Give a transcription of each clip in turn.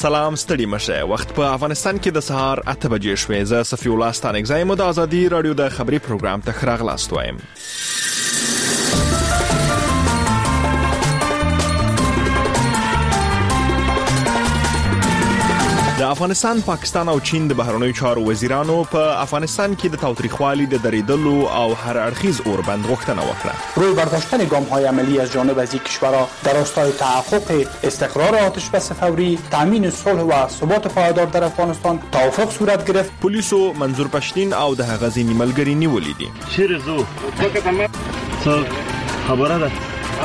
سلام ستړي مشه. وخت په افغانستان کې د سهار 8 بجې شوې. زه صفي الله ستانکزی مو د ازادي رادیو د خبري پروګرام ته خراغلاست وایم. د افغانستان، پاکستان او چین د بهرنیو چارو وزیرانو په افغانستان کې د تاوتریخوالي د دریدلو او هر اړخیز اوربند غوښتنه وکړه. روی برداشتن گام‌های عملی از جانب از این کشورها در راستای تحقق استقرار آتشبس فوری، تامین صلح و ثبات پایدار در افغانستان توافق صورت گرفت. پولیسو منظور پښتین او د هغه ځینې ملګري نیولې دي. چیرې زو خبره ده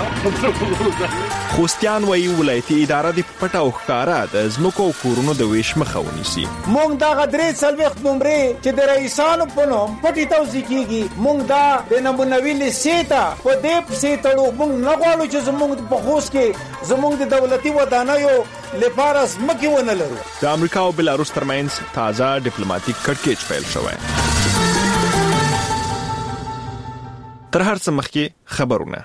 خوستیان وایي ولایتي اداره د پټه او ښکارا د ځمکو او کورونو د ویش مخه ونیسي. مونږ دا غدرې څلوېښت نمرې چې د رئیسانو په نوم پټې توزیع کیږي، مونږ دا د نمونوي لیسې ته په دې پسې تړو. مونږ نه غواړو چې زمونږ په خوست کې زمونږ د دولتي ودانیو لپاره ځمکې ونه لرو. د امریکا او بلاروس ترمنځ تازه ډیپلوماټیک کړکېچ پیل شوی. تر هر څه مخکې خبرونه.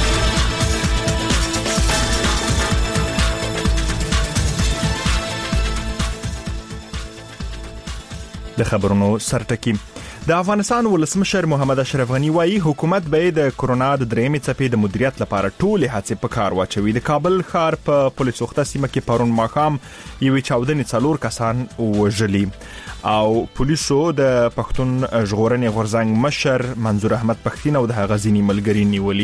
د خبرونو سرټکی. د افغانستان ولسمشر محمد اشرف غنی وایي حکومت به د کرونا د درېمې څپې د مدیریت لپاره ټولې هڅې په کار واچوي. د کابل ښار په پولیسوخته سیمه کې پرون ماښام یوې چاودنې 4 کسان وژلي او پولیسو د پښتون ژغورنې غورځنګ مشر منظور احمد پښتین او د هغه ځینې ملګري نیولي.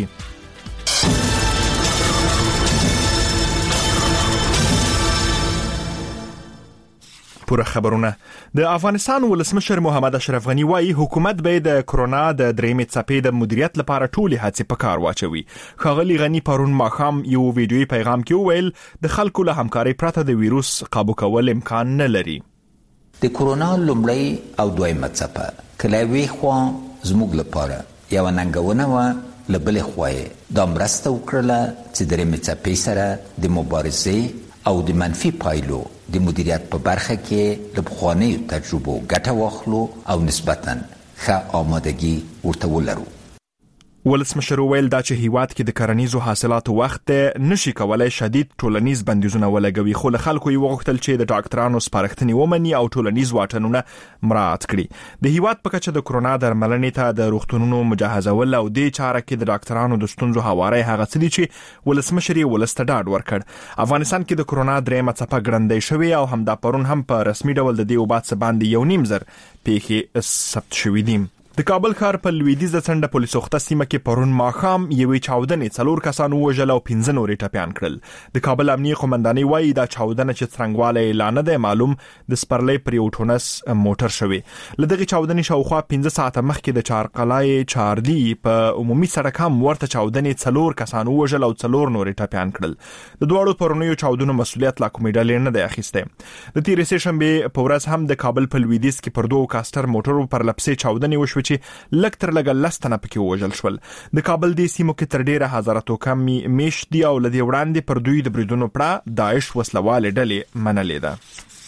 پوره خبرونه. د افغانستان ولسمشر محمد اشرف غنی وایي حکومت به د کرونا د درېمې څپې د مدیریت لپاره ټولې هڅې په کار واچوي. ښاغلي غنی پرون ماښام یو ویډیويي پیغام کې وویل د خلکو له همکارۍ پرته د ویروس قابو کول امکان نه لري. د کرونا لومړی او دویمه څپه کله وی خو زموږ لپاره یو ننګونه و، لبل خوای د مرسته وکړه چې درېمې څپې سره د مبارزې او د منفي پایلو د مدیریت په برخه کې د بخوانیو تجربو ګټه واخلو او نسبتاً ښه آمادګي ورته ولرو. ولسمشر ویل دا چې هیواد کې د کرنیزو حاصلاتو وخت نشي کولای شدید ټولنیز بندیزونه ولګوي، خو له خلکو یې وغوښتل چې د ډاکټرانو سپارښتنې ومني او ټولنیز واټنونه مراعات کړي. د هیواد په کچه د کرونا درملنې ته د روغتونونو مجهزول او د چاره کې د ډاکټرانو د ستونزو هواري هغه څه دي چې ولسمشر یې ولسته ډاډ ورکړ. افغانستان کې د کرونا درېمه څپه ګړندۍ شوې او همدا پرون هم په رسمي ډول د دې وبات باندې 1.5 پیښې ثبت شوې دي. د کابل ښار په لویدیځه څنډه پولیسوخته سیمه کې پرون ماښام یوې چاودنې 4 کسان وژل او 15 نورې ټپیان کړل. د کابل امنیه قومندانۍ وایي دا چاودنه چې څرنګواله اعلان نه معلوم د سپرلۍ پر یو ټونس موټر شوی. له دغه چاودنې شاوخوا 15 ساعته مخکې د چارقلای چاردی په عمومي سړک هم ورته چاودنې 4 کسان وژل او 4 نورې ټپیان کړل. د دوړو پرونیو چاودنو مسؤلیت لا کومې ډلې نه دی اخیسته. د تیرې سه شنبه په ورځ هم د کابل په لویدیځ کې پر 2 کاستر موټرو پر لپسې چاودنې وشوه چې لکتر لګل لستنه پکې وژل شول. د کابل د سیمو کې تر ډیره هزاراتو کم میش دی او لدی وړاندې پر دوی د بریدونو پړه داعش وسلواله ډلې منلې ده.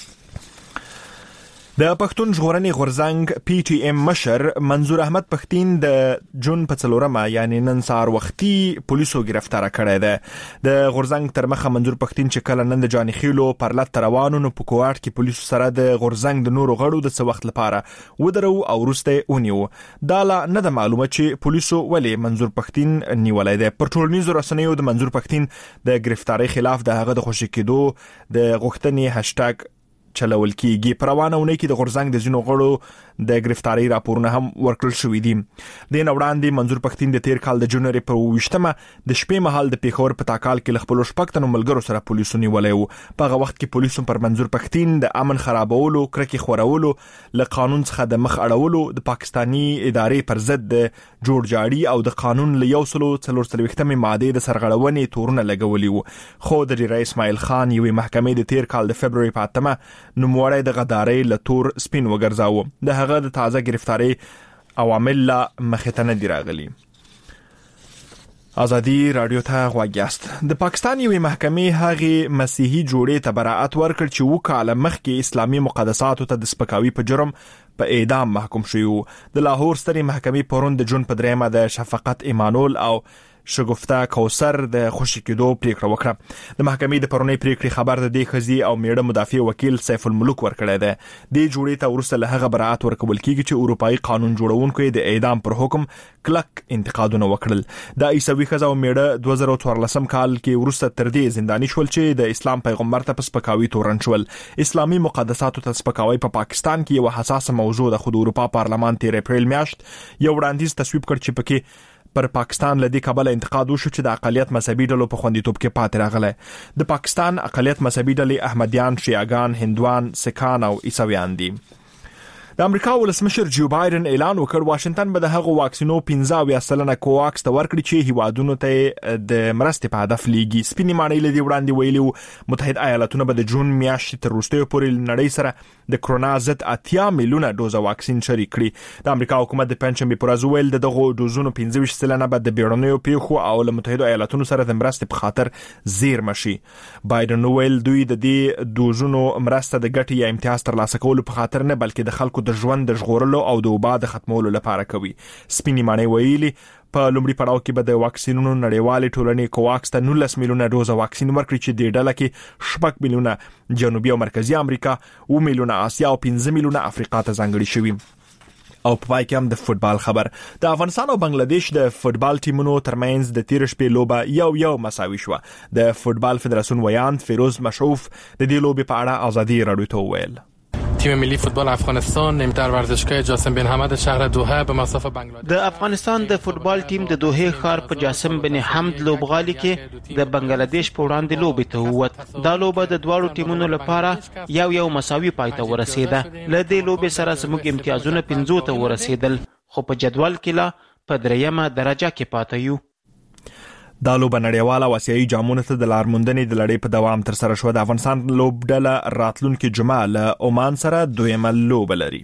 د پښتون ژغورنې غورځنګ PTM مشر منظور احمد پښتین د جون په 4 یعنی نن سهار وختي پولیسو گرفتار کړی دی. د غورځنګ تر مخه منظور پښتین چې کله نن د جانخیلو پر لټ روانو نو په کوارټ کې پولیسو سره د غورځنګ د نورو غړو د څه وخت لپاره ودرو او وروسته ونیو. دا لا نه د معلومه چې پولیسو ولې منظور پښتین نیولای دی. پر ټولنیزو رسنیو د منظور پښتین د گرفتاری خلاف د هغه د خوشی کېدو د غوښتنې هاشټاګ چلول کیږي. پروانهونه کې د غورځنګ د ځینو غړو د گرفتاری راپورونه هم ورکړل شوې دي. د نوړاندې منظور پښتین د تیر کال د جنوري په 28مه د شپې مهال د پیښور په تاکال کې خپل شپږتنو ملګرو سره پولیسو نیولای وو. په هغه وخت کې پولیسو پر منظور پښتین د امن خرابولو، کرکې خورولو، له قانون څخه د مخ اړولو، د پاکستانی ادارې پر ضد د جوړجاړي او د قانون له 143مه ماده د سرغړونې تورونه لګولي وو. خو د رئیس اسماعیل خان یوې محکمې د تیر کال د فبرवरी په 8مه نوموړی د غدارۍ له تور سپین وګرځاوه. د هغه د تازه گرفتاری عوامل لا مخته نه دی راغلي. ازادي رادیو ته غواګیاست. د پاکستان یوې محکمې هغه مسیحي جوړې ته براءت ورکړ چې وکاله مخکې اسلامي مقدساتو ته د سپکاوي په جرم په اعدام محکوم شوی. د لاهور سترې محکمې پرون د جون په 3 د شفقت ایمانول او شګفته کوثر د خوشي کېدو پریکړه وکړه. د محکمې د پرونی پریکړې خبر د دې خزي او میړه مدافع وکیل سیف الملک ورکړی دی. د جوړې ته ورسته له هغه براءت ورکول کیږي چې اروپאי قانون جوړونکو د اعدام پر حکم کلک انتقادونه وکړل. د عیسوي خزه او میړه 2014 کال کې ورسته تر دې زنداني شول چې د اسلام پیغمبر ته سپکاوي تورن شول. اسلامي مقدساتو ته سپکاوي په پاکستان کې یو حساسه موضوع د خود اروپا پارلمان 13 اپریل میاشت یو وړاندیز تصویب کړ چې پکې پر پاکستان لدی کابل انتقاد وشو چې د اقلیت مذهبي ډلو په خوندیتوب کې پاتې راغله. د پاکستان اقلیت مذهبي ډلې احمدیان، شیعاګان، هندوان، سکان او عیسویان دي. د امریکا ولسمشر جو بایدن اعلان وکړ واشنگټن به د هغو واکسینو 15% کوواکس ته ورکړي چې هیوادونو ته د مرستې په هدف لیږي. سپینې ماڼۍ لدی وړاندې ویلي متحد ایالاتونه به د جون میاشتې تر وروستیو پورې نړۍ سره د کرونا ضد 80 میلیونه دوزه واکسین شریک کړي. د امریکا حکومت د پنځمې پر ورځ ویل دغه دوزونو 15% به د بیړنیو پیښو او له متحد ایالاتونو سره د مرستې په خاطر زیرمه شي. بایدن ویل دوی د دې دوزونو مرسته د ګټې یا امتیاز ترلاسه کولو په خاطر نه بلکې د خلکو د ژوند د ژغورلو او د وبا د ختمولو لپاره کوي. سپینې ماڼۍ ویلي په لومړي پړاو کې به د واکسینونو نړیوالې ټولنې کوواکس ته 19 میلیونه دوزه واکسین ورکړي چې د ډله کې 6 میلیونه جنوبي او مرکزی امریکا، 2 میلیونه آسیا او 15 میلیونه افریقا ته ځانګړي شوي. او په پای کې هم د فوتبال خبر. د افغانستان او بنگلاديش د فوتبال ټیمونو ترمنځ د تیر شپې لوبه یو مساوي شو. د فوتبال فدراسیون ویاند فیروز مشعوف د دې لوبې په اړه آزادی رادیو ته وویل. تیم ملی فوتبال افغانستان در ورزشگاه جاسم بن حمد شهر دوحه به مصاف بنگلاديش. د افغانستان د فوتبال ټیم د دوحه ښار په جاسم بن حمد لوبغالي کې د بنگلاديش په وړاندې لوبې ته ووت. دا لوبه د دواړو ټیمونو لپاره یو مساوي پای ته ورسېده. له دې لوبې سره زموږ امتیازونه 5 ته ورسېدل خو په جدول کې لا په 3مه درجه کې پاتې یو. دا لوبه نړیواله او آسیایي جامونو ته د لارموندنې د لړۍ په دوام تر سره شو. د افغانستان لوبډله راتلونکي جمعه له عمان سره دویمه لوبه لري.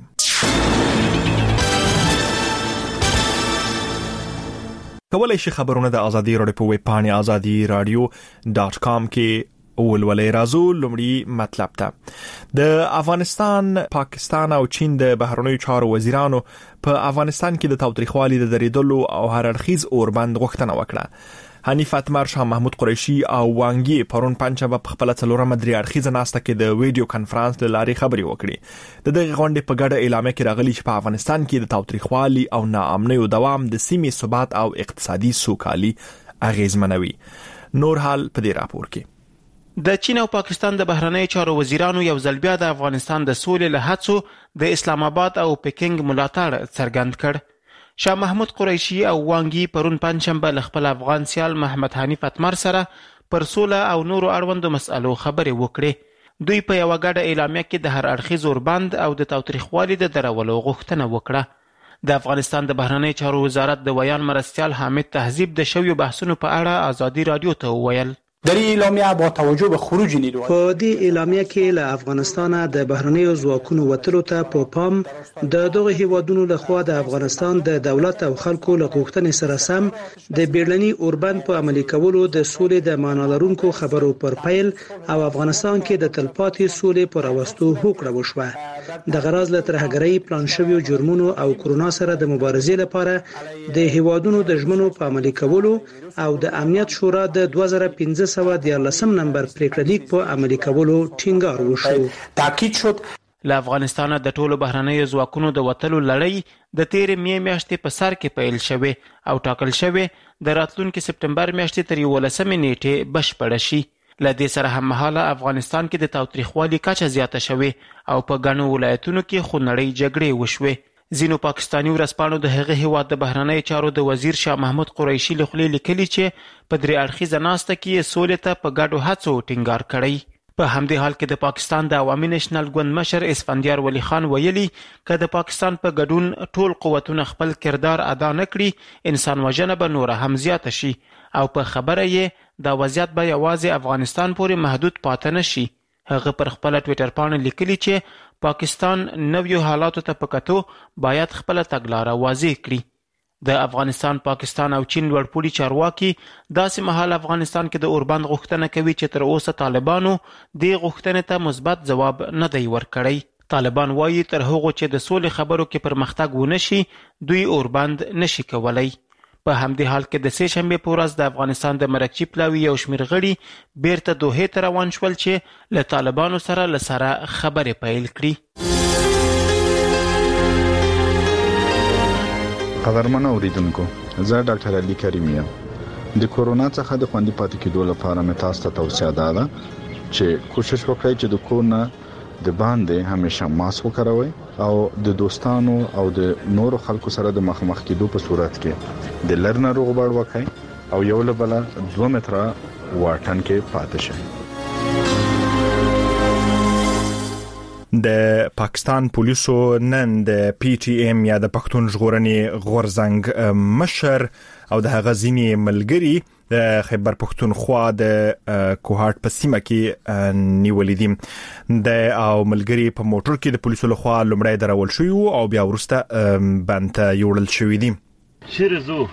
کولای شي خبرونه د ازادي رادیو په ویب پاڼه azadi.radio.com کې ولولې. رازو لومړی مطلب ته د افغانستان، پاکستان او چین د بهرنیو چارو وزیرانو په افغانستان کې د تاوتریخوالي د درېدلو او هر اړخیز اوربند غوښتنه وکړه. حنیف اتمر، شاه محمود قریشي او وانګي پرون پنځه په خپل څلورمه درې اړخیزه ناسته کې د ویډیو کانفرنس له لارې خبرې وکړې. د دغه غونډې په ګډه اعلامیه کې راغلي چې په افغانستان کې د تاوتریخوالي او ناامنیو دوام د سیمې ثبات او اقتصادي سوکالي اغیزمنوي. نور حال په دې راپور کې. د چین او پاکستان د بهرنیو چارو وزیرانو یو ځل بیا د افغانستان د سولې له هڅو د اسلام آباد او پکینګ ملاتړ څرګند کړ. شاه محمود قریشي او وانګي پرون پنځشنبه له خپل افغان سیال محمد حنیف اتمر سره پر سوله او نورو اړوندو مسألو خبرې وکړې. دوی په یو غاډه اعلامیه کې د هر اړخیز اوربند او د تاوتریخوالي د درولو غوښتنه وکړه. د افغانستان د بهرنیو چارو وزارت د ویان مرستیال حامد تهذیب د شویو بحثونو په اړه آزادي رادیو ته وویل. در این اعلامیه با توجه به خروج نیروهای په دې اعلامیه کې له افغانستان د بهرنیو ځواکونو وتلو ته په پام د دغه هیوادونو لخوا د افغانستان د دولت او خلکو له غوښتنې سره سم د بیړني اوربند په عملي کولو د سولې د معنا لرونکو خبرو پر پیل او افغانستان کې د تلپاتې سولې پر راوستو هوکړه وشوه. د غرض له ترهګرۍ پلان شویو جرمونو او کرونا سره د مبارزې لپاره د هیوادونو د ژمنو په عملي کولو او د امنیت شورا د 2015 نمبر پریکړه لیک په عملي کولو ټینګار وشو. تاکید شد له افغانستان د ټولو بهرنیو ځواکونو د وتلو لړۍ د تیرې میاشتې په سر کې پیل شوه او ټاکل شوه د راتلونکي سپټمبر میاشتې تر 11 نیټې بشپړ شي. له دې سره هم مهاله افغانستان کې د تاوتریخوالي کچه زیاته شوه او په ګڼو ولایتونو کې خونړۍ جګړې وشوه. ځینو پاکستاني ورځپاڼو د هغه هیواد د بهرنیو چارو د وزیر شاه محمود قریشي له خولې لیکلي چې په درې اړخیزه ناسته کې سولې ته په ګډو هڅو ټینګار کړی. په همدې حال کې د پاکستان د عوامي نېشنل ګوند مشر اسفندیار ولی خان ویلي که د پاکستان په ګډون ټول قوتونه خپل کردار ادا نه کړي انسان وژنه به نوره هم زیاته شي او په خبره یې دا وضعیت به یوازې افغانستان پورې محدود پاتې نه شي. هغه پر خپل ټویټر باندې لیکلي چې پاکستان نویو حالاتو ته په کتو باید خپل تګلاره واضح کړي. د افغانستان، پاکستان او چین لوړپوړي چارواکي داسې مهال افغانستان کې د اوربند غوښتنه کوي چې تر اوسه طالبانو دې غوښتنې ته مثبت ځواب نه دی ورکړی. طالبان وایي تر هغو چې د سولې خبرو کې پرمختګ ونه شي دوی اوربند نشي کولای. په همدې حال کې د سه شنبه په ورځ د افغانستان د مرکچی پلاوی یو شمېر غړي بیرته دوحې ته روان شول چې له طالبانو سره له سره خبرې پیل کړي. قدرمن اوریدونکو، زه ډاکټر علي کریم یم. د کورونا څخه د خوندي پاتې کېدو لپاره مې تاسو ته توصیه ده چې کوشش وکړئ چې د کورونه د باندې همیشه ماسک وکاروئ او د دوستانو او د نورو خلکو سره د مخامخ کېدو په صورت کې د لرنه روغبړ وکړئ او یو له بل 2 متره واټن کې پاتې شئ. د پاکستان پولیسو نن د پی ټی ایم یا د پښتون ژغورنې غورځنګ مشر او د هغه ځینې ملګري د خیبر پښتونخوا د کوهاټ په سیمه کې نیولې دي. د او ملګري په موټر کې د پولیسو لخوا لومړی درول شوی او بیا ورسته بند ته یوړل شوی دي. چیرې زو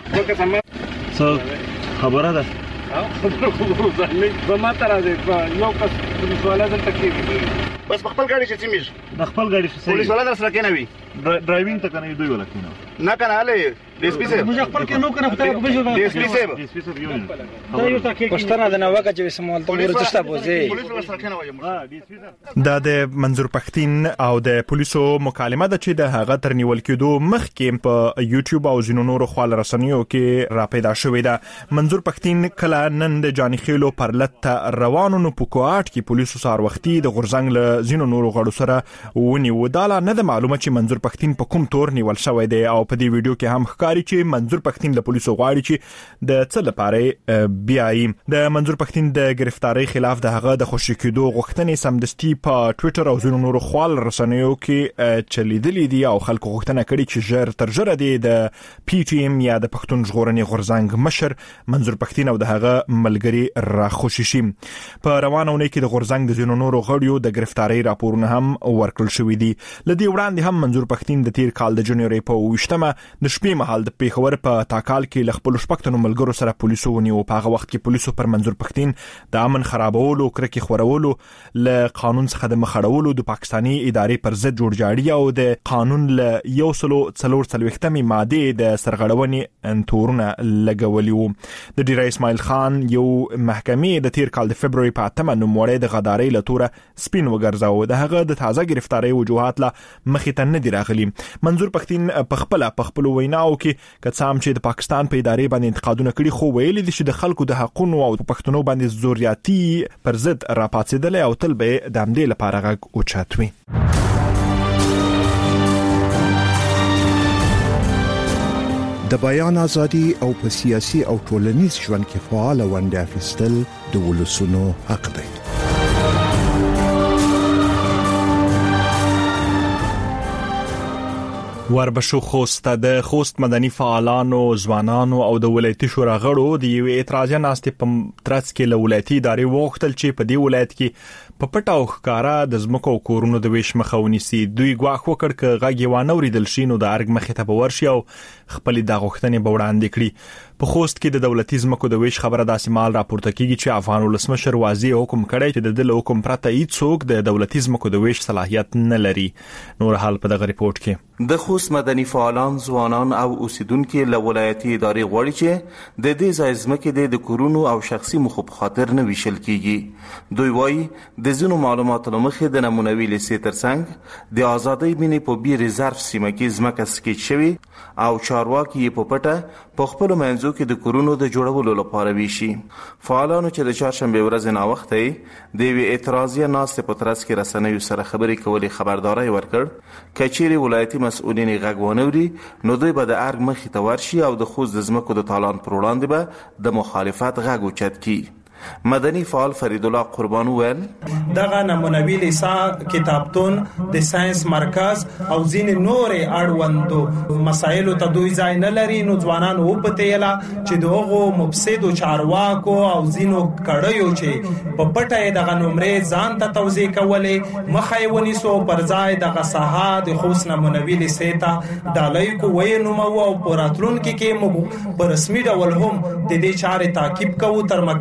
څه خبره ده؟ خبره زه ما ته راځي یو کس پولیس والا دلته کېږي بس خپل ګاډي چې تیمیږي د خپل ګاډي پولیس والا در سره کېنوي ډرایوینګ ته کنه دوی ولا کېنو نه کنه علي ډي اس پي صاحب موږ خپل کې نو کنه خدای په بجو ډي اس پي صاحب دا یو تاکي پښتنه د نوګه چې سمول ته ورته بوزي پولیس ور سره کېنوي. د منظور پښتين او د پولیسو مکالمه د چې د هغه تر نیول کېدو مخکې په یوټیوب او زینو نورو خپل رسنیو کې را پیدا شوې ده. منظور پښتين کله نن د جاني خېلو پر لټ روانو نو په کوهاټ کې پولیسو سار وختي د غورځنګ له زینو نورو غړو سره ونیو. دا نه د معلومه چې منظور پښتين په کوم تور نیول شوی دی او په دې ویډیو کې هم ښکاري چې منظور پښتين د پولیسو غواړي چې د څه لپاره بیاي. د منظور پښتين د گرفتاری خلاف د هغه د خوشی کېدو غوښتنې سمدستي په ټوئیټر او زینو نورو خپل رسنیو کې چلیدلې دي او خلکو غوښتنه کړې چې ژر تر ژره د پی ټی ایم یا د پښتون ژغورنې غورځنګ مشر منظور پښتين او د هغه ملګري راخوشي شي. په روانونه کې د غورځنګ د زینو نورو غړیو د گرفتاری راپورونه هم ورکړل شوې دي. لدی وړاندې هم منظور پښتين د تیر کال د جنوري په 28مه د شپې مهال د پیښور په تاکال کې ل خپل شپږتنو ملګرو سره پولیسو ونیو. په هغه وخت کې پولیسو پر منظور پښتين د امن خرابولو، کرکې خورولو، ل قانون څخه د مخړولو، د پاکستاني ادارې پر ضد جوړجاړي او د قانون ل 140 ماده د سرغړونې تورونه لګولي وو. د ډیر اسماعیل خان یو محکمې د تیر کال د فبراير په 8مه نوموړی د غدارۍ لتوره سپین وګرځاو. د هغه د تازه گرفتاری وجوهات لا مخې ته نه دي راغلي. منظور پښتين په خپل ویناو کې کڅام چې د پاکستان په ادارې باندې انتقادونه کړي خو ویلي دي چې د خلکو د حقونو او پښتنو باندې زوریاتي پر ضد راپاتېدل او تل به د همدې لپاره غږ اوچتوي. د بیان ازادي او په سیاسي او ټولنیز ژوند کې فعال ونډه اخیستل د ولسونو حق دی. وربشو خوست د خوست مدني فعالانو، ځوانانو او د ولایتي شورا غړو د یو اعتراضي ناستې په ترڅ کې له ولایتي ادارې وغوښتل چې په دې ولایت کې په پټه او ښکارا د ځمکو او کورونو د ویش مخه ونیسي. دوی ګواښ وکړ چې غږ یې وانه اوریدل شي نو د ارګ مخې ته به ورشي او خپل د غوښتنې به وړاندې کړي. په خوست کې د دولتي ځمکو د ویش خبره داسې مال راپورته کیږي چې افغان ولسمشر واضح حکم کړی چې د دل حکم پرته هیڅوک د دولتي ځمکو د ویش صلاحیت نه لري. نور حال په دغه ریپورت کې د خوست مدني فعالان، ځوانان او اوسیدونکو له ولایتي ادارې غواړي چې د دې ځای ځمکې د کورونو او شخصي مخو په خاطر نه ویشل کیږي. دوی وایي د ځینو معلوماتو مخې د نمونوي لیسې ترڅنګ د ازادۍ مینې په بي ریزرف سیمه کې ځمکه سکیچ شوی او چارواکي په پټه په خپل منځو کې د کورونو د جوړولو لپاره ویشي. فعالانو چې د چهارشنبه ورځ نه وخت د وی اعتراضي ناستې په ترڅ کې رسنیو سره خبرې کولې خبرداري ورکړ کچېری ولایتي مسؤلین غږونوري نو دوی به د ارګ مخې ته ورشي او د خوست د ځمکو د تالان پر وړاندې به د مخالفت غږ اوچت کی. مدني فعال فرید الله قربان ویل دغه نمونوي لیسا کتابتون د ساينس مرکز او ځین نور اړوندو مسایلو ته دوی ځای نه لري. نو ځوانان و پته یلا چې دغه مفسدو چارواکو او ځینو کړیو چې په پټه دغه نمرې ځان ته توزیع کولې مخای ونیسو پر ځای دغه ساحه د خوست نمونوي لیسا ته دالای کو وینو او پراتلون کې موږ په رسمي ډول هم د دې چارې تعقیب کوو تر مرکز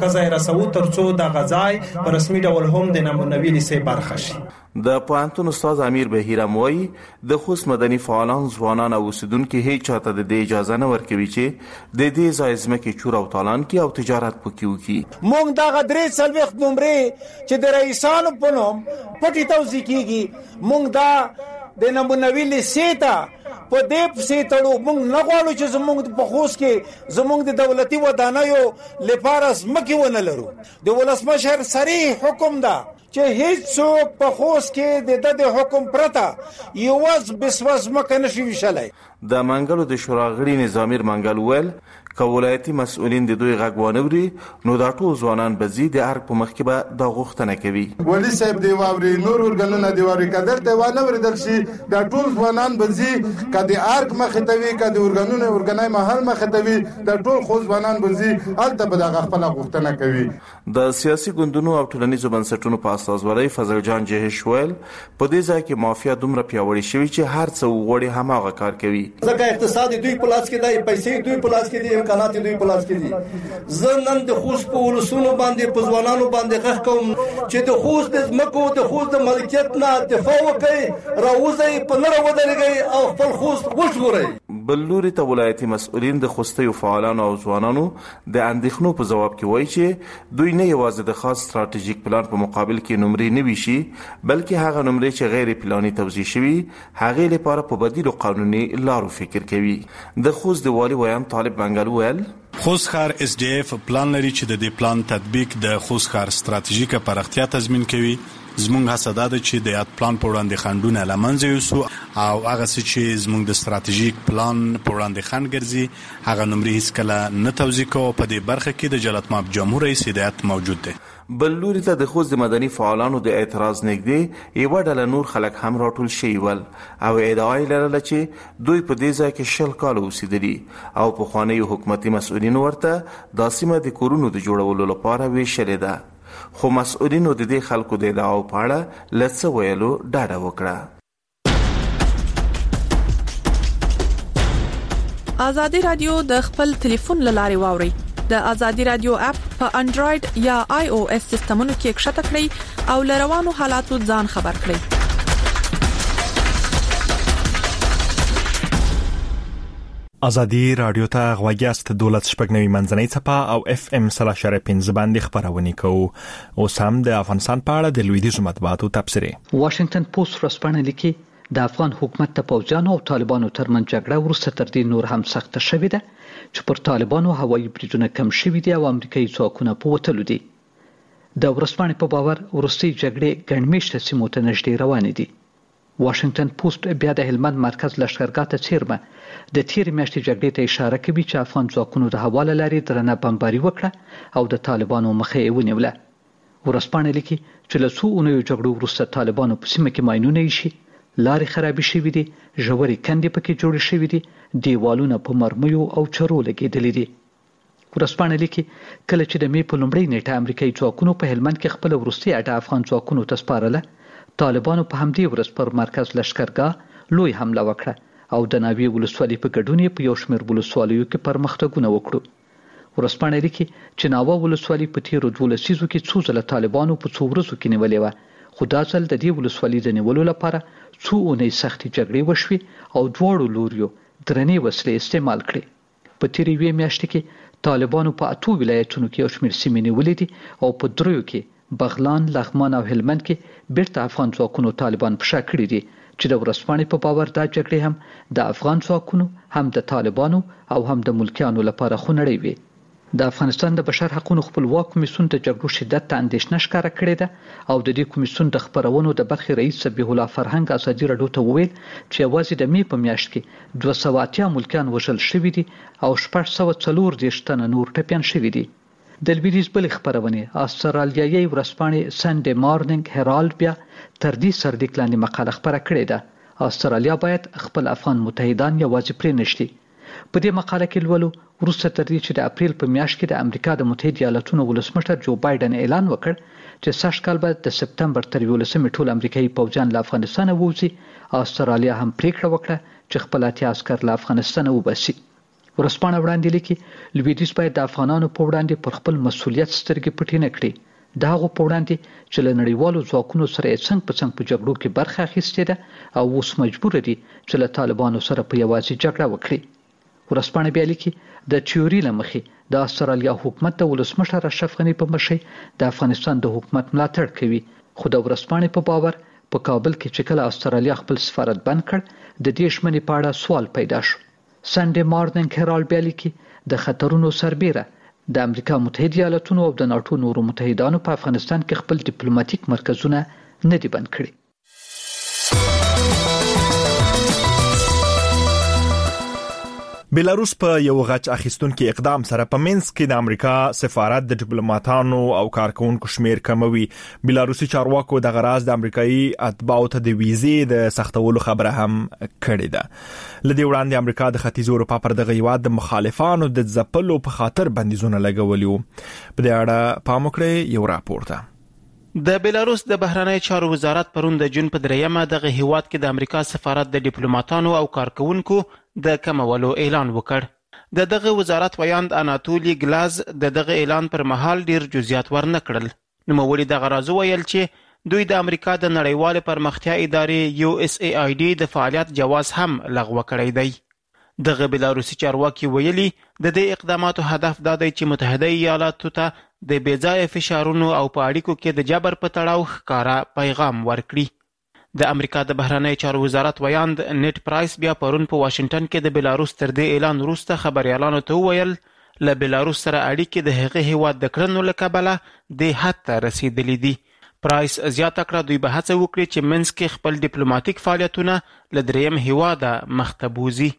رسو ترڅو د غزای په رسمي ډول هم د نمونوي لیسې برخه شي. د پوهنتون استاد امیر بهیرم وایي د خوست مدني فعالان ځوانان او اوسیدونکو هیڅ چاته د دې اجازه نه ورکوي چې د دې ځای ځمکې چور او تالان کړي او تجارت پکې وکړي. موږ دغه 3 نمرې چې د رئیسانو په نوم پټي توزیع کیږي موږ دا د نمونوي لیسې ته په دې پسې تړو. موږ نه غواړو چې زموږ په خوست کې زموږ د دولتي ودانیو لپاره ځمکې ونه لرو. د ولسمشر صریح حکم ده چې هیڅ څوک په خوست کې د حکم پرته یوز بسوز مکه نشي وشلای. د منګلو د شورا غړي نظامیر منګل ویل که ولایتي مسؤلین د دوی غږ وانوري نو دا ټول ځوانان به زی د ارګ په مخ کې به دا غوښتنه کوي. ولی صاحب دی واوري نور ورګنونه دی واوري کدر ته وانوري درشي دا ټول ځوانان به زی کدي ارګ مخ ته وي کدي ورګنونه ورګنای محل مخ ته وي دا ټول خو ځوانان به زی الته به دا خپل غوښتنه کوي. د سیاسي ګوندونو او ټولنیزو بنسټونو په استازورۍ فضل جان جهش ویل په دې ځای کې مافیا دومره پیاوړې شوی چې هر څه وغوړي هماغه کار کوي. ځکه اقتصاد دوی په لاس کې دی پیسې دوی په لاس کې دي امکانات دوی په لاس کې دي. زه نن د خوست په ولسونو باندې په ځوانانو باندې غږ کوم چې د خوست د ځمکو د خوست د ملکیت نه دفاع وکړي راوځي په لاره ودرېږي او خپل خوست وژغوري. بل لوري ته ولایتي مسؤلین د خوستي فعالانو او ځوانانو د اندېښنو په جواب کې وایي چې دوی نه یوازې د خاص ستراتیژیک پلان په مقابل کې نمرې نه ویشي بلکې هغه نمرې چې غیر پلاني توزیع شوي هغه لپاره په بدیل قانوني لارو فکر کوي. د خوست د والي ویان طالب منګل ویل خوست ښار اس ډي اف پلان لري چې د دې پلان تطبیق د خوست ښار ستراتیژیکه پراختیا تضمین کوي. زموږ هڅه ده چې د یاد پلان په وړاندې خنډونه له منځه یوسو او هغه څه چې زموږ د ستراتیژیک پلان په وړاندې خنډ ګرځي هغه نمرې هیڅکله نه توزیع کوو. په دې برخه کې د جلات ماب جمهور رئیس هدایت موجود دی. بل لوري ته د خوست د مدني فعالانو د اعتراض نږدې یو ډله نور خلک هم راټول شوي ول او ادعا یې لرله چې دوی په دې ځای کې 20 کاله اوسېدلي او پخوانیو حکومتي مسؤلینو ورته دا سیمه د کورونو د جوړولو لپاره ویشلې ده. خو مسؤلینو د دې خلکو د ادعاو په اړه له څه ویلو ډاډه وکړه. ازادي رادیو د خپل ټلیفون له لارې واوري. د ازادي رادیو اپ په انډراید یا آی او اس سیستمونو کې ښکته کړئ او له روانو حالاتو ځان خبر کړئ. ازادي رادیو ته غوږیاست. دولت شپږنوي منځنۍ څپه او اف ام 3.5 باندې خبرونه کوي. اوس هم د افغانستان په اړه د لویدیځ مطبوعاتو تبصره. واشنگټن پوسټ ورځپاڼه لیکي د افغان حکومت ته پوځیانو او طالبانو ترمنځ جګړه وروسته تر دې نور هم سخته شوې ده چې پر طالبانو هوایي بریدونه کم شوي دي او امریکایي ځواکونه په وتلو دي. د ورځپاڼې په باور وروستۍ جګړې ګڼمېشته سیمو ته نږدې روانې دي. واشنگټن پوسټ بیا د هلمند مرکز لښکرګاه ته څیرمه د تیر میاشتې جګړې ته اشاره کوي چې افغان ځواکونو د حواله لارې درنه بمباري وکړه او د طالبانو مخه یې ونیوله. ورځپاڼه لیکي چې له څو اونیو جګړو وروسته طالبانو په سیمه کې ماینونه ایښي، لارې خرابې شوې دي، ژورې کندې پکې جوړې شوې دي، دیوالونه په مرمیو او چرو لګېدلي دي. ورځپاڼه لیکي کله چې د مې په لومړۍ نیټه امریکایي ځواکونو په هلمند کې خپل وروستۍ اډه افغان ځواکونو ته سپارله، طالبانو په همدې ورځ پر مرکز لښکرګاه لوی حمله وکړه او د ناوې ولسوالۍ په ګډون په یو شمېر ولسوالیو کې پرمختګونه وکړو. ورځپاڼه لیکي چې ناوه ولسوالۍ په تیرو 12 لسیزو کې څو ځله طالبانو په څو ورځو کې نیولې وه، خو دا ځل د دې ولسوالۍ د نیولو لپاره څو اونۍ سختې جګړې وشوې او دواړو لوریو درنې وسلې استعمال کړې. په تیرې یوې میاشتې کې طالبانو په 8 ولایتونو کې یو شمېر سیمې نیولې دي او په 3 کې بغلان، لغمان او هلمند کې بیرته افغان ځواکونو طالبان په شا کړي دي چې د ورځپاڼې په باور دا جګړې هم د افغان ځواکونو هم د طالبانو او هم د ملکیانو لپاره خونړۍ وي. د افغانستان د بشر حقوقو خپلواک کمیسیون د جګړو شدت ته اندېښنه ښکاره کړې ده او د دې کمیسیون د خبرونو د برخې رئیس سبیح الله فرهنګ ازادي راډیو ته وویل چې یوازې د مې په میاشت کې 280 ملکیان وژل شوي دي او 640 تنه نور ټپیان شوي دي. د لویدیځ بلې خبرونه استرالیایي ورځپاڼې سنډې مارنینګ هرالد بیا تر دې سرلیک لاندې مقاله خپره کړې ده: استرالیا باید خپل افغان متحدان یوازې پرې نشي. په دې مقاله کې لولو وروسته تر دې چې د اپریل په میاشت کې د امریکا د متحده ایالاتونو ولسمشر جو بایدن اعلان وکړ چې سږ کال به د سپتمبر تر 11 ټول امریکایي پوځیان له افغانستان ووځي، استرالیا هم پریکړه وکړه چې خپل اتیا عسکر له افغانستان وباسي. ورسپانه وړاندې لیکي لویدیځ باید د افغانانو په وړاندې پر خپل مسولیت سترګې پټې نه کړي. دا هغه په وړاندې چې له نړیوالو ځواکونو سره یې څنګ په څنګ په جګړو کې برخه اخیستې ده او اوس مجبور دي چې له طالبانو سره په یوازې جګړه وکړي. ورسپانه بیا لیکي د تیوري له مخې د استرالیا حکومت د ولسمشر اشرف غني په مشرۍ د افغانستان د حکومت ملاتړ کوي، خو د ورسپانه په باور په کابل کې چې کله استرالیا خپل سفارت بند کړ د دې ژمنې په اړه سوال پیدا شو. سنډے مارنینګ هرالډ بیا لیکي د خطرونو سربیره د امریکا متحده ایالاتونو او د ناتو نورو متحدانو په افغانستان کې خپل ډیپلوماټیک مرکزونه نه دي بند کړي. بیلاروس په یو غچ اخیستونکو اقدام سره په مینسک کې د امریکا سفارت د ډیپلوماټانو او کارکونکو شمیر کموي. بیلاروسي چارواکو د غراز د امریکایي اتباعو ته د ویزې د سختولو خبره هم کړې ده. لدې وړاندې امریکا د ختیځ اروپا پر دغه هیواد د مخالفانو د ځپلو په خاطر بندیزونه لګولي وو. په دې اړه پام وکړئ یو راپور ته. د بیلاروس د بهرنی چارو وزارت پرون د جون په 3 دغه هیواد کې د امریکا سفارت د ډیپلوماټانو او کارکونکو د کمولو اعلان وکړ. دغه وزارت ویاند اناتولی ګلاز دغه اعلان پر مهال ډیر جزئیات ورنه کړل. نوموړي دغه راز ویل چې دوی د امریکا د نړیوال پرمختیا ادارې USAID د فعالیت جواز هم لغوه کړی دی. دغه بیلاروسي چارواکي ویلي د دې اقداماتو هدف دا دی چې متحده ایالاتو ته د بېځایه فشارونو او په اړیکو کې د جبر په تړاو ښکاره پیغام ورکړي. د امریکا د بهرنی چارو وزارت ویاند نیټ پرایس بیا پرون په واشنگټن کې د بیلاروس تر دې اعلان وروسته خبريالانو ته وویل له بیلاروس سره اړیکې د هغه هیواد د کړنو له کبله د حد ته رسیدلي دي. پرایس زیاته کړه دوی به هڅه وکړي چې منځ کې خپل ډیپلوماټیک فعالیتونه له دریم هیواده مخته بوزي.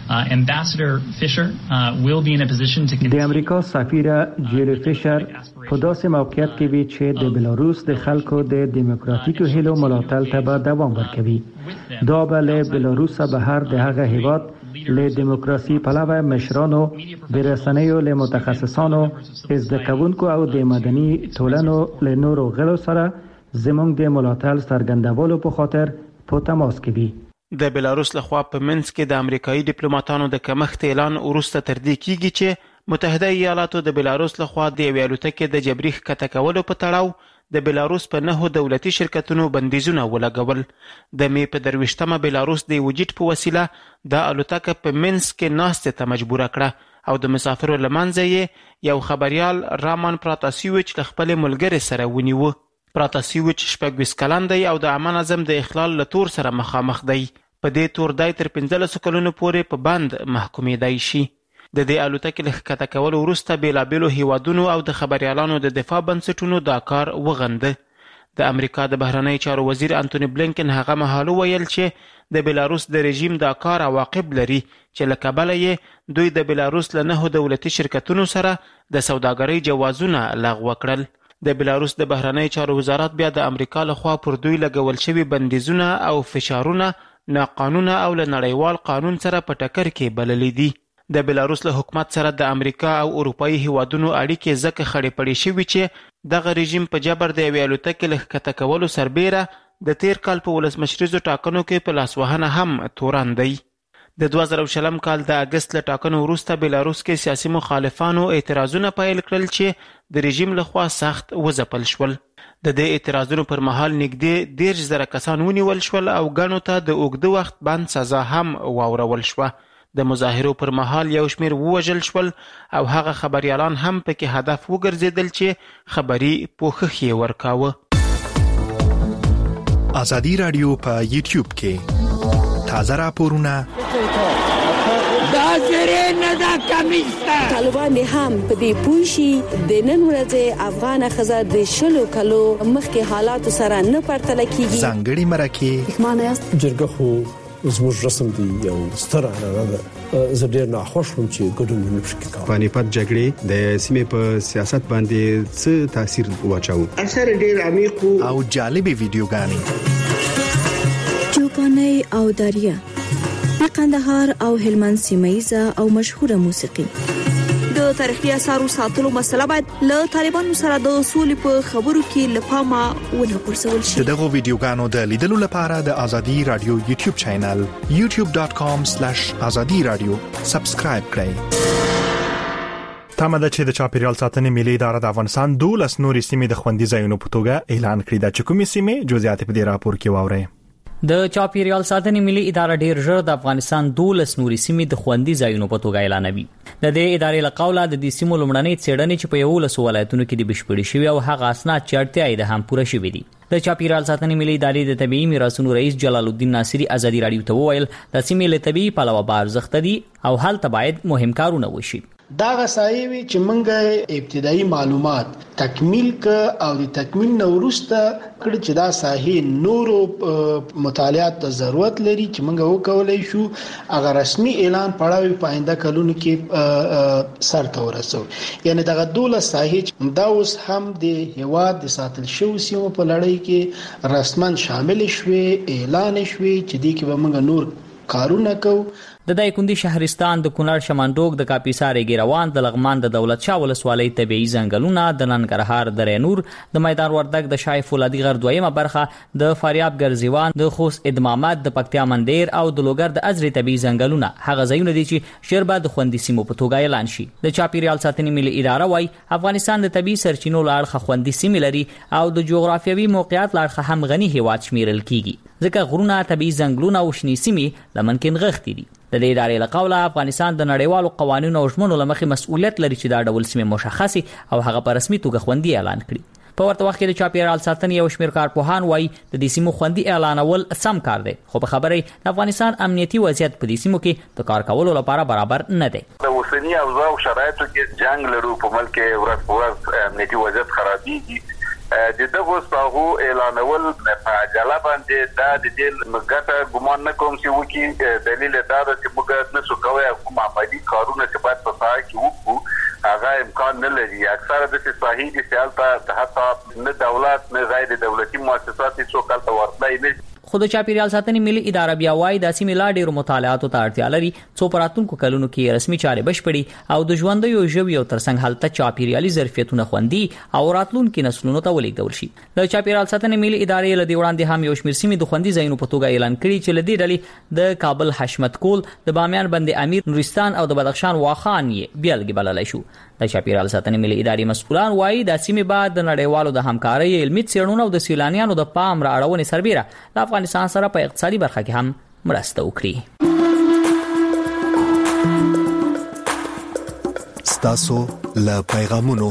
د امریکا سفیر جیری فیشر په داسې موقعیت کې وی چې د بیلاروس د خلکو د دیموکراتیکو هیلو ملاتړ ته به دوام ورکوي. دا به له بیلاروس بهر د هغه هیواد له دیموکراسي پلوه مشرانو د رسنیو له متخصصانو زده کوونکو او د مدني ټولنو له نورو غړو سره زموږ د ملاتړ څرګندولو په خاطر په تماس کې وي. د بیلاروس لخوا په منځ کې د امریکایي ډیپلوماټانو د کمښت اعلان وروسته تر دې کیږي چې متحده ایالاتو د بیلاروس لخوا د یوې الوتکې د جبري ښکته کولو په تړاو د بیلاروس په 9 دولتي شرکتونو بندیزونه ولګول. د می په 23مه بیلاروس د وجټ په وسیله د الوتکه په منځ کې ناستې ته مجبور کړه او د مسافرو لمنځه یې یو خبريال رامان پراتاسیویچ له خپل ملګری سره ونیو. پراتاسیویچ 26 کلن دی او د عامه نظم د اخلال له تور سره مخامخ دی. په دې تور دای تر 15 کلونو پورې په بند محکومېدای شي. د دې الوتکې له ښکته کولو وروسته بیلابیلو هیوادونو او د خبريالانو د دفاع بنسټونو دا کار وغنده. د امریکا د بهرنی چارو وزیر انټونی بلینکن هغه مهال ویل چې د بیلاروس د رژیم دا کار عواقب لري چې له کبله یې دوی د بیلاروس له 9 دولتي شرکتونو سره د سوداګرۍ جوازونه لغوه کړل. د بیلاروس د بهرنی چارو وزارت بیا د امریکا لخوا پر دوی لګول شوي بندیزونه او فشارونه ناقانونه او له نړیوال قانون سره په ټکر کې بللي دي. د بیلاروس له حکومت سره د امریکا او اروپایي هیوادونو اړیکې ځکه خړې پړې شوي چې دغه رژیم په جبر د یوې الوتکې له ښکته کولو سربیره د تیر کال په ولسمشریزو ټاکنو کې په لاسوهنه هم تورن دی. د 2020 کال د اگست له ټاکنو وروسته بیلاروس کې سیاسي مخالفانو اعتراضونه پیل کړل چې د رژیم لخوا سخت وځپل شول. د دې اعتراضونو پر مهال نږدې 10,000 کسان ونیول شول او ګڼو ته د اوږده وخت بند سزا هم واورول شوه. د مظاهرو پر مهال یو شمیر ووژل شول او هغه خبريالان هم پکې هدف وګرځیدل چې خبري پوښښ یې ورکاوه. ازادي رادیو په یوټیوب کې تازه راپورونه طالبان هم په دې پوښي د نن ورځې افغان خزه د شلو کلو مخکې حالات سره نه پرتله کیږي. ځانګړي مرکه معنی جرګه خو زموږ رسم دی یو ستر عنعنه ده. زه ډیر ناخوښ وم چې ګډون نه پکې کوم. پانیپت جګړې د سیمې په سیاست باندې څه تاثیر واچاو؟ اثر ډیر عمیق او جالبې ویډیوګانې چوپاني او دریا د قندهار او هلمند سیمایزه او مشهوره موسیقي د د تاریخي آثارو ساتلو مسله باید له طالبانو سره د سولې په خبرو کې لپاره ونه پرسول شي. دغه ویډیوګانو د لیدلو لپاره د ازادي رادیو یوټیوب چینل youtube.com/azadi-radio سبسکرایب کړئ. تمه ده چې د چاپیریال ساتنې ملي اداره د افغانستان 12 نورې سیمې د خوندي ځایونو په توګه اعلان کړې ده. چې کومې سیمې جزئیات په دې راپور کې واورئ. د چاپیریال ساتنې ملي اداره ډیر ژر د افغانستان 12 نورې سیمې د خوندي ځایونو په توګه اعلانوي. د دې ادارې له قوله د دې سیمو لومړنۍ څېړنې چې په 11 ولایتونو کې د بشپړې شوې او هغه اسناد چې اړتیا یې ده هم پوره شوې دي. د چاپیریال ساتنې ملي ادارې د طبيعي میراثونو رئیس جلال الدین ناصری ازادي رادیو ته وویل د سیمې له طبيعي پلوه بارزښت دي او هلته باید مهم کارونه وشي. دا غسایوي چې منګه ابتدایي معلومات تکمیل ک او د تکمیل نو وروسته کړي چې دا ساحې نورو مطالعات ته ضرورت لري چې منګه وکولای شو اگر رسمي اعلان پړاوي پاینده کلونو کې سر ته ورسو. یعنی دا 12 ساحې دا اوس هم د هواد د ساتل شو سیمو په لړۍ کې رسمن شامل شوي اعلان شوي چې دې کې به منګه نور کارونه کوو. د دایکندي شهرستان د کونړ شمندوق د کاپیسار ګیروان د لغمان د دولت شاه ولسوالۍ طبيعي ځنګلونه د ننګرهار د رینور د میدان وردګ د شای فولادي غر دویمه برخه د فاریاب ګرزیوان د خوست ادمامات د پکتیا مندیر او د لوګر د ازري طبيعي ځنګلونه هغه ځایونه دي چې شربا د خوندي سیمو په توګه اعلان شي. د چاپیریال ساتنې ملي اداره وايي افغانستان د طبيعي سرچینو لاړه خوندي سیمې لري او د جغرافیوي موقعیت لاړه هم غني هیواد شمیرل کیږي ځکه غرونه طبيعي ځنګلونه او شنې سیمې لمنکن غښتي دي. د دې ادارې له قوله افغانستان د نړیوالو قوانینو او ژمنو لمخې مسؤلیت لري چې دا ډول سیمې مشخصي او هغه په رسمي توګه خوندي اعلان کړي. په ورته وخت کې د چاپیریال ساتنې یو شمېر کارپوهان وایي د دې سیمو خوندي اعلانول سم کار دی خو په خبره د افغانستان امنیتي وضعیت په دې سیمو کې د کار کولو لپاره برابر نه دی. د اوسنی اوضاع او شرایطو کې جنگ لرو په ملک کې ورځ په ورځ امنیتي وضعیت خرابېږي. د دغه سپاغو اعلانول په عجله باندې دا د دې مګټه ګمان نه کوم چې وکي دلیل دا ده چې موږ نه سو کوی کوم عملي کارونه چې باید په ساحه کې وکړو هغه امکان نه لري. اکثره د صحیح دي چې حتی نه دولت نه غیر دولتي مؤسسات هیڅ کال ته ورتلای نه. خو د چاپیریال ساتنې ملي اداره بیا وايي د سیمې لا ډېرو مطالعاتو ته اړتیا لري څو په راتلونکو کلونو کې رسمي چارې بشپړي او د ژوندیو ژویو ترڅنګ هلته چاپیریالي ظرفیتونه خوندي او راتلونکو نسلونو ته ولېږدول شي. د چاپیریال ساتنې ملي ادارې له دې وړاندې هم یو شمېر سیمې د خوندي ځایونو په توګه اعلان کړي چې له دې ډلې د کابل حشمت کول د بامیان بند امیر نورستان او د بدخشان واخان یې بیلګې بللی شو. د چاپیریال ساتنې ملي ادارې مسؤلان وایي د سیمې بعد د نړیوالو د همکارۍ علمي څېړنو او د سیلانیانو د پام را اړونې سربېره د افغانستان سره په اقتصادي برخه کې هم مرسته وکړي. ستاسو له پیغامونو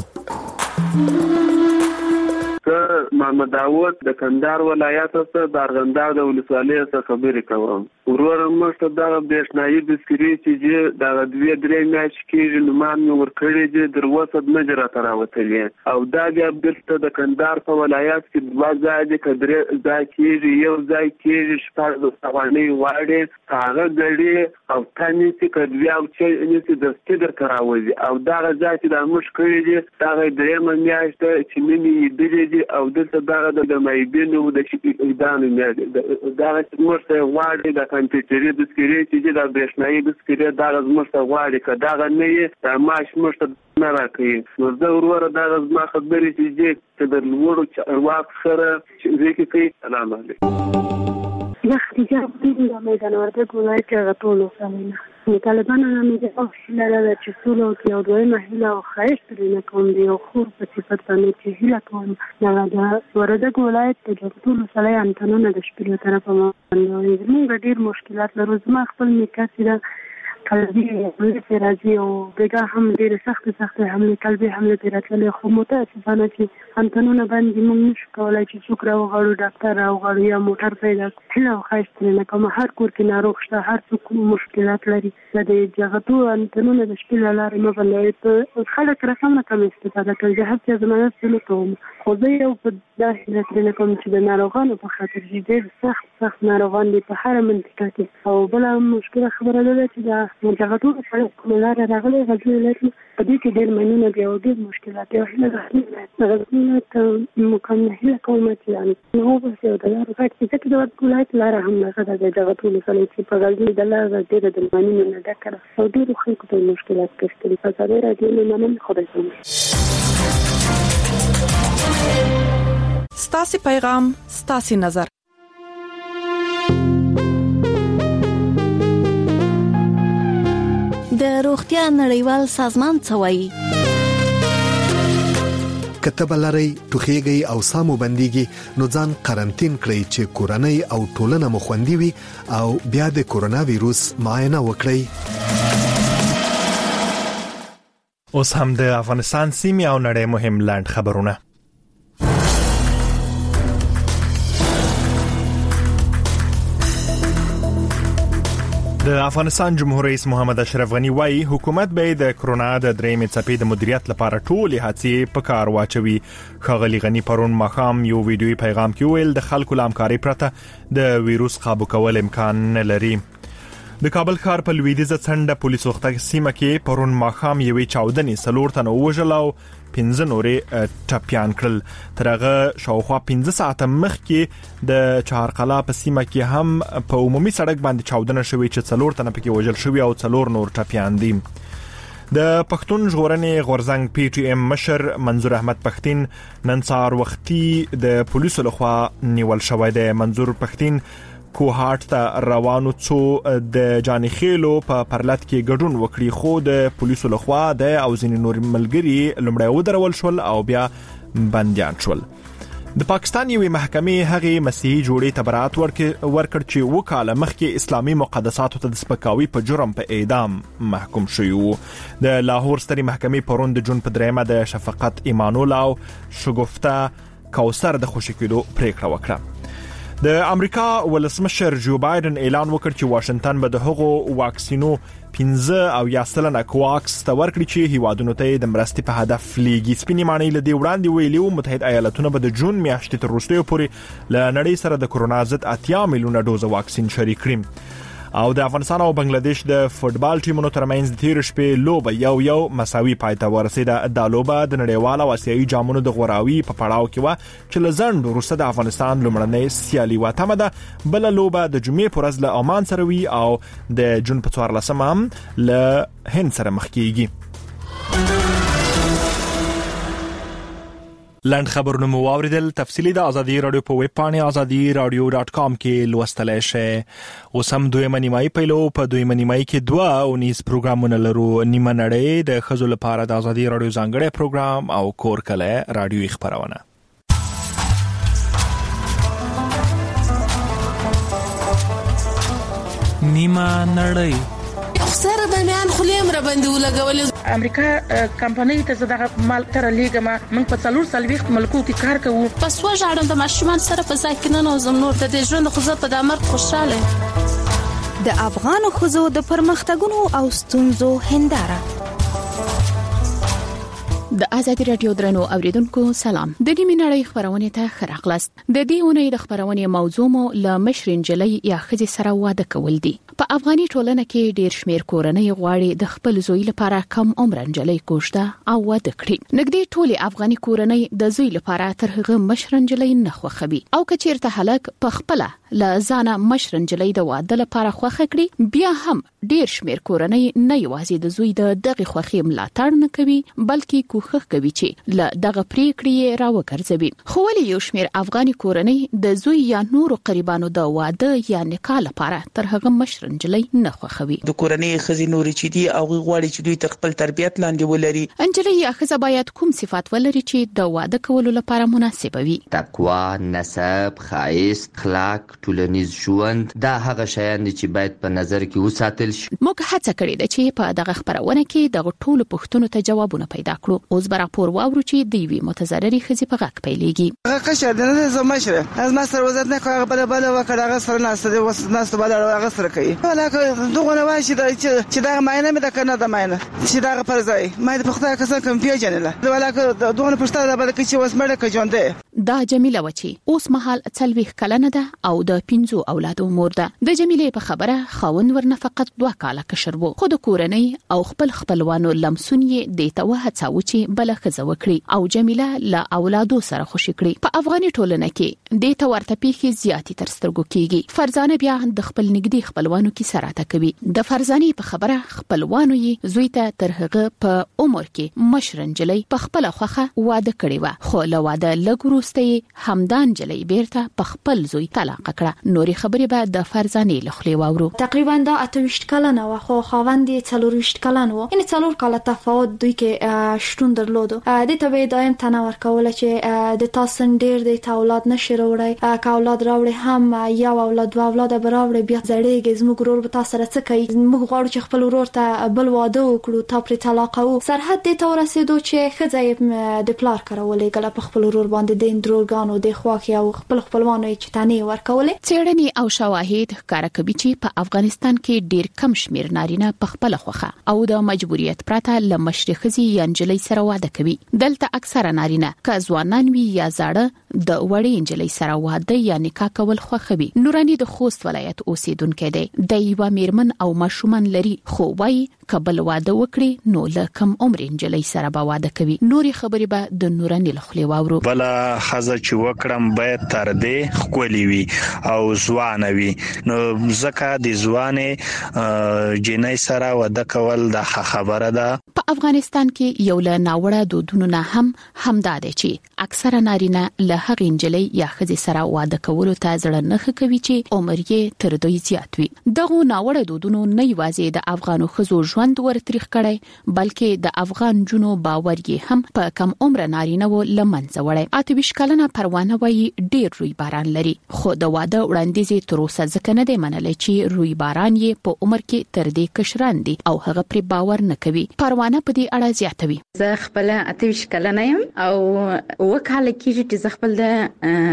محمد داوود د کندهار ولایت څخه د ارغنداب د ولسوالۍ څخه خبرې کوم. ورور مشته دا بشنایي د سکري چې دا د 2-3 میاشتې کې نومان ورکړي دي در وسط نه جرأت راوتلې او دا د د کندهار په ولایت کې د ځای د کډره ځای کې یو ځای کې شپږ د ثواني واړې هغه غړي او تاني چې کډویا او چې نسی د ستر کراوي او دا ځای چې د مشکل دي دا درې میاشتې چې مې دې دي او د صداغه د مېبینو د شي ادانه نه دا مرسته واړې د کمپیوټري د سکري چې د برېښنايي د سکري دا مرسته واړې کدا نه د ماش مرسته نه راکې نو زه ورور دا زما خبرې چې د لوړو واق سره چې کې سلام علیکم یا خدیجه د میدان وردګ ولایت غټولو سمینه طالبانو نه د اوسلره د چسولو کې او دوی مهله او خیش پرې کوم دی او خور په صفت باندې چې هله کوم نه دا وردګ ولایت د غټولو سره انټنونه د شپږ طرفه باندې موږ ډیر مشکلات لرو زما خپل میکاسي دا قلبي حمله راځي او دغه هم ډیره سخت حمله قلبي حمله دراتله خو متاسفانه چې انټنونه باندې موږ نشو کولای چې څوک راوغړو ډاکټر راوغړو یا موټر پیدا کړو خاص نه کوم هر کور کې ناروغ شته هر څوک مشکلات لري د جغتو انټنونه د شپې لارې نه بلې خلک رقم کم استفاده کوي هڅه زمانه سره کوم خو زه یو په داسې نظر کوم چې د ناروغانو په خاطر ډېر سخت ناروغان دي په هر منطقه کې او بل مشکله خبره ده چې دا نو دغه ټول سره کوملار راغلي غوښتل لري په دې کې ډېر مننه دی او ډېر مشکلات دی هله غوښتل ته مکمل کوم چې نو به څه د لارو کټ چې د ولایت لار هم نه غدا دغه ټول سره چې په غلطي د لار ډېر د مننه نه ډکره او ډېر خلکو ته مشکلات کړي په ځای راځي نو نن خدای دې ستاسو پیغام ستاسو نظر د روغتیا نړیوال سازمان څه وایي؟ کتب لري ټوخیږي او سامو بنديږي نو ځان قرنټین کړئ چې کورونی او ټولنه مخوندي وي او بیا د کورونا وایروس معاینه وکړئ. اوس هم د افغانستان سیمې او نړۍ مهم لاند خبرونه. د افغانستان جمهور رئیس محمد اشرف غنی وايي حکومت به د کرونا د درېمې څپې د مدیریت لپاره ټولې هڅې په کار واچوي. ښاغلي غنی پرون ماښام یو ویډیويي پیغام کې ویل د خلکو له همکارۍ پرته د وایروس قابو کول امکان نه لري. د کابل ښار په لویدیځه څنډه پولیسو وخته سیمه کې پرون ماښام یوې چاودنې 4 تنه وژل او 15 نورې ټپيان کړل. ترغه شاوخوا 15 ساعته مخکې د چهارقلا په سیمه کې هم په عمومي سړک باندې چاودنه شوې چې 4 تنه پکې وژل شوی او 4 نور ټپيان دي. د پښتون ژغورنې غورزنګ پی ټی ایم مشر منظور احمد پښتين نن سهار وختي د پولیسو لخوا نیول شوی دی. منظور پښتين کوهاټ ته روانو څو د جانخېلو په پرلط کې ګډون وکړي خو د پولیسو لخوا د او ځینې نور ملګري لمړی ودرول شول او بیا بنديان شول. د پاکستان یوې محکمې هغه مسیحي جوړې ته برات ورکړ چې وکاله مخکې اسلامي مقدساتو ته د سپکاوي په جرم په اعدام محکوم شوی. د لاهور ستري محکمې پرون د جون په درېمه د شفقت ایمانول او شګفته کوثر د خوشی کېدو پریکړه وکړه. د امریکا ولسمشر جو بایدن اعلان وکړ چې واشنگټن به د هغو واکسینو 15 او یا سلنه کواکس ته ورکړي چې هیوادونو ته د مرستې په هدف لیږي. سپینې معنی لدی وړاندې ویلي متحد ایالاتونه به د جون میاشتې تر وروستیو پورې له نړۍ سره د کرونا ضد 80 میلیونه ډوز واکسین شریک کړي. او د افغانستان او بنگلاديش د فوتبال ټیمونو ترمنځ د تیر شپې لوبه یو مساوي پای ته ورسېده. د لوبه د نړیوال او آسیایي جامونو د غوراوي په پړاو کې و چې لزند وروسته د افغانستان لومړنۍ سیالي و تمه ده. بل لوبه د جمعې پر ورځ له عمان سره وي او د جون په 14 هم له هند سره مخ کیږي. لاند خبرونه مو واوریدل. تفصیلی د ازادي رادیو په ویب پاڼه azadi.radio.com کې لوستلای شئ. اوس هم دویمه نیمایي پیلو. په دویمه نیمایي کې 2 پروګرامونه لرو. نیمه نړۍ د خزو لپاره د ازادي رادیو ځانګړی پروګرام او کور کله رادیوي خبرونه. نیمه نړۍ سره د میان خلیم را باندې ولګول. امریکا کمپنۍ ته زداغه مال تر لیګما موږ په 4 ملکو کې کار کوو. پس وژاړم د ماشومان سره په ځای کې نه نوزم نور د ژوند خزه په دمر خوشاله. د افغان خزو د پرمختګونو او ستونزو هنداره. د ازادي رادیو درنو اوریدونکو سلام. د نیمه نړۍ خبرونه ته خراغلاست. د دې اونۍ د خبرونه موضوع مو ل مشرین جلۍ یا خځې سره واده کول دي. په افغاني ټولنه کې ډیر شمیر کورنۍ غواړي د خپل زوی لپاره کم عمر جلۍ کوژده او واده کړي. نګدي ټولي افغاني کورنۍ د زوی لپاره تر هغه مشرن جلۍ نه خوخوي او کچیرته هلک په خپل ل ځانه مشرن جلۍ د واده لپاره خوخه کړي بیا هم ډیر شمیر کورنۍ نه یوازې د زوی د دغه خوخي ملاتړ نه کوي بلکې کوښښ کوي چې ل دغه پریکړې راوګرځوي. خو ولې یو شمیر افغاني کورنۍ د زوی یا نور قریبانو د واده یا نکاح لپاره تر هغه مشرن جلۍ نه خوخوي؟ د کورنۍ خزي نوري چې دی او غواړي چې دوی تر خپل تربيت لاندې ولري. انجلۍ یا خزه باید کوم صفات ولري چې د واده کولو لپاره مناسب وي؟ تقوا، نسب، خایست، اخلاق، ټولنیز ژوند دا هغه شیان دي چې باید په نظر کې وساتل شي. موږ هڅه کړې ده چې په دغه خبرونه کې د ټولو پوښتنو ته جوابونه پیدا کړو. اوس به راپور واورو چې د وی متضرري خزي په غږ پیلېږي. هغه قشر د نه زماشه از ما سره وزت نه کوي بل وکړه هغه سره ناست بل هغه سره کوي. ولکه دغه واشي چې دا ماینه مې د کنه د ماینه چې دا پر ځای مې په خدای کسان کوم پیژنله ولکه دغه پښتنه بل کې چې وسمړه کې ژوند دا جمیله و چې اوس مهال 40 کلنه ده او د 5 اولادو مور ده. د جمیله په خبره خاوند ورنه فقط 2 کاله کشر وو، خو د کورنۍ او خپلوانو لمسون یې د توه هڅاو چې بل خزه وکړي او جمیله له اولادو سره خوشی کړي. په افغاني ټولنه کې د تورته پیخي زیاتی تر سترګو کیږي. فرزانه بیا د خپل نږدې خپلوانو کې سره کوي. د فرزانه په خبره خپلوانو یې زوی ته تر هغه په عمر کې مشرنجلې په خپل خوخه واده کړی و، خو له واده لګروسته همدان جلې بیرته په خپل زوی طلاق کړه. نوري خبرې به د فرزانه لخلې واورو. تقریبا دا 28 کلنه و، خو خاوند یې 40 کلن و. یعنی 4 کاله تفاوت دوی کې شتون درلود. د تبه دایم تنور کول چې د تاسو ډیر د اولاد نشي راوړی، که اولاد راوړي هم یو اولاد 2 اولاد براوړي بیا زړېږي زموږ ورور به تاسو سره څه کوي. موږ غواړو چې خپل ورور ته بل واده وکړو، تا پر طلاق او سرحد د تور رسیدو چې خځه د پلار کارولې ګله په خپل ورور باندې د اندروګانو د خواخي او خپلوانو چې تانی ورکولې. څېړنې او شواهد ښکاره کوي چې په افغانستان کې ډیر کم شمیر نارینه په خپل خوخه او د مجبوریت پرته له مشرخزي یا انجلۍ سره واده کوي. دلته اکثره نارینه که ځوانان وي یا زاړه د وړې انجلۍ سره واده یا نکاح کول خوښوي. نورانی د خوست ولایت اوسیدونکو دی. د یو میرمن او ماشومان لري، خو وايي کبل واده وکړي نو له کم عمر انجلۍ سره به واده کوي. نوري خبرې به د نورانی لخلې واورو. بل خزه چې وکړم باید تر دې خولي وي او ځوان وي، نو زکه د ځوانې جنۍ سره واده کول د خبره ده. په افغانستان کې یو له ناوړه دودونو نه همدا دی چې اکثره نارینه له هغې انجلۍ یا ښځې سره واده کولو ته زړه نه ښه کوي چې عمر یې تر دوی زیات وي. دغه ناوړه دودونو نه یوازې د افغانو ښځو ژوند ورتریخ کړی، بلکې د افغان جنو باور یې هم په کم عمر نارینه و لمنځه وړی. 28 کلنه پروانه وایي ډیر روی باران لري، خو د واده وړاندیز تر اوسه ځکه نه دی منلی چې روی باران یې په عمر کې تر دې کشران دي او هغه پر باور نه کوي. پروانه په دې اړه زیاتوي. زه خپل 28 کلنه یم او وکاله کېږي چې زه خپل د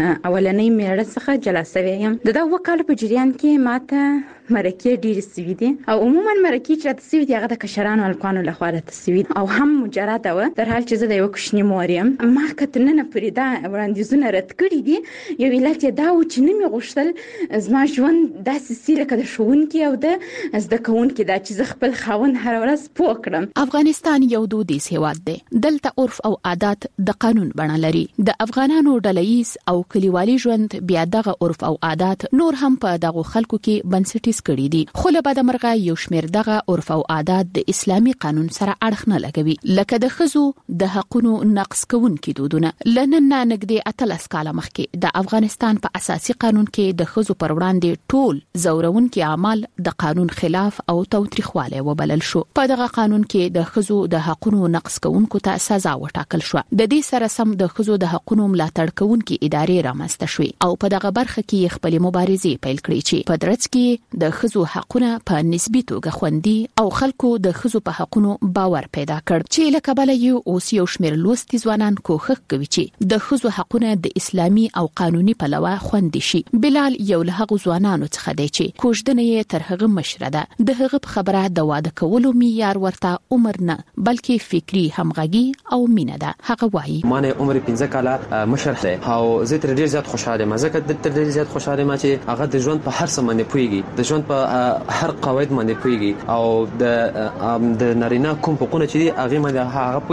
اولنۍ میړه څخه جلا شوی یم. دا وکاله په جریان کې ماته مرکې ډېرې سوي دي او عموما مرکې چې راته سوي دي هغه د کشرانو الکانو لخوا راته سوي او هم مجرده وه، در حال چې زه د یوه کوچني مور یم. ما که تر ننه پورې دا وړاندیزونه رد کړي دي، یو علت یې دا و چې نه مې غوښتل زما ژوند داسې سي لکه د ښوونکي او د زده کوونکي دا چې زه خپل خاوند هره ورځ پوه کړم. افغانستان یو دودیز هیواد دی. دلته عرف او عادات د قانون بڼه لري. د افغانانو ډلهییز او کلیوالي ژوند بیا دغه عرف او عادات نور هم په دغه خلکو کې بنسټیز کړي دي، خو له بده مرغه یو شمیر دغه عرف او عادات د اسلامي قانون سره اړخ نه لګوي، لکه د ښځو د حقونو نقض کوونکي دودونه. لنن نږدې 13 کاله مخکې د افغانستان په اساسي قانون کې د ښځو پر وړاندې ټول زورونکي اعمال د قانون خلاف او تاوتریخوالی وبلل شو. په دغه قانون کې د ښځو د حقونو نقض کوونکو ته سزا وټاکل شو. د دې سره سم د ښځو د حقونو ملاتړ کوونکي ادارې رامنځته شوې او په دغه برخه کې خپل مبارزې پیل کړې چې په درځ کې د ښځو حقونه په نسبی توګه خوندي او خلکو د ښځو په حقونو باور پیدا کړ، چې له کبله یو اوس یو شمیر لوستي ځوانان کوښښ کوي چې د ښځو حقونه د اسلامي او قانوني پلوه خوندي شي. بلال یو له هغو ځوانانو څخه دی چې کوژدنه یې تر هغه مشره ده. د هغه په خبره د واده کولو معیار ورته عمر نه بلکې فکری همغږي او مینه ده. هغه وایي ما نه عمر 15 کاله مشر دی او زه تر ډیر زیات خوشاله یم، ځکه تر ډیر زیات خوشاله یم چې هغه د ژوند په هر څه باندې پوهیږي، د ژوند په هر قواعد باندې پوهیږي او د نارینه کوم حقوق چې دي هغه باندې هغه